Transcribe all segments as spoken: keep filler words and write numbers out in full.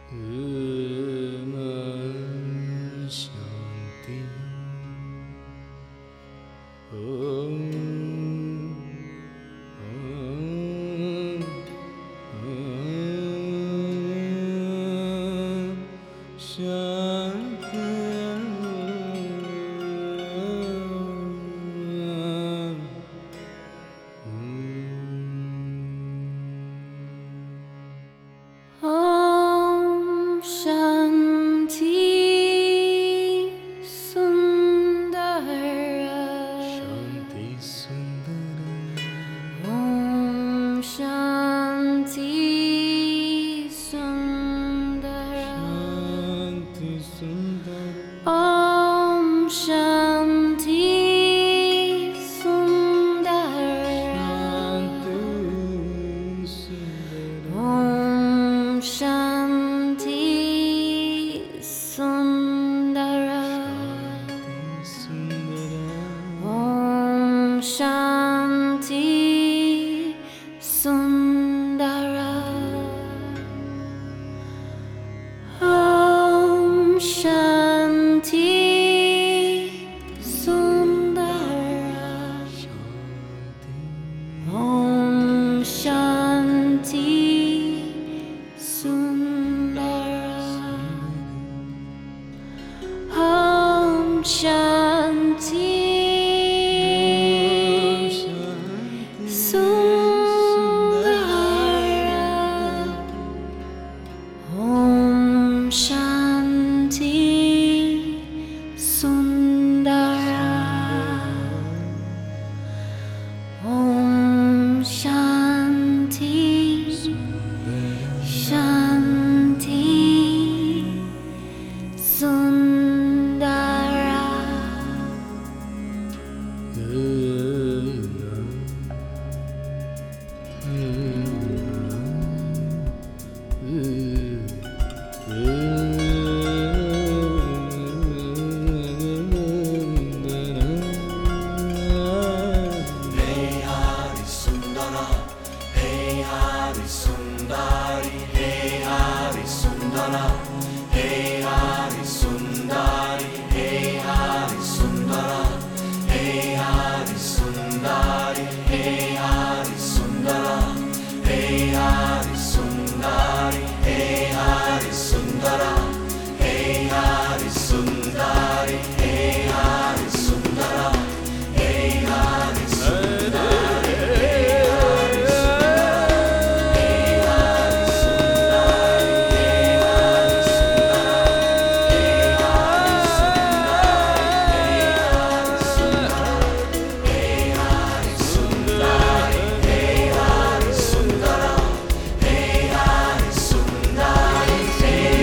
Om Shanti. Om, Om, Om Shanti. Om Shanti Sundara Shanti Sundara. Om Shanti Sundara Shanti Sundara. Om Shanti Sundara Om Shanti Sundara Om Shanti Sundara Om Shanti Sundara Om Shanti Sundara Om Shanti Sundara Om Shanti Sundara Om Shanti Shanti Sundara Hey Hari Sundara, Hey Hari Sundari, Hey Hari Sundara, Hey Hari Sundari, Hey Hari Sundara, Hey Hari Sundari, Hey Hari Sundara, Hey Hari Sundari, Hey Hari Sundara, Hey Hari Sundari, Hey Hari Sundara, Hey Hari Sundari, Hey Hari Sundari,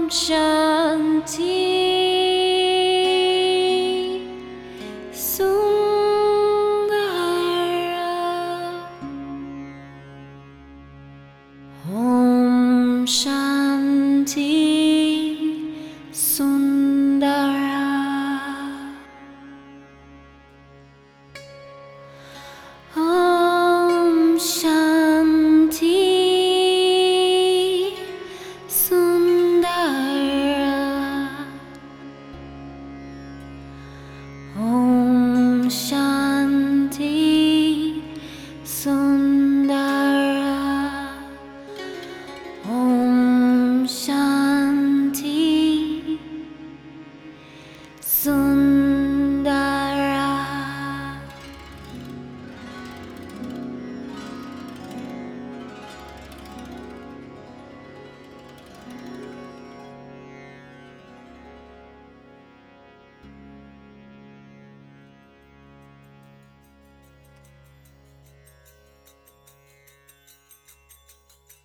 Shanti.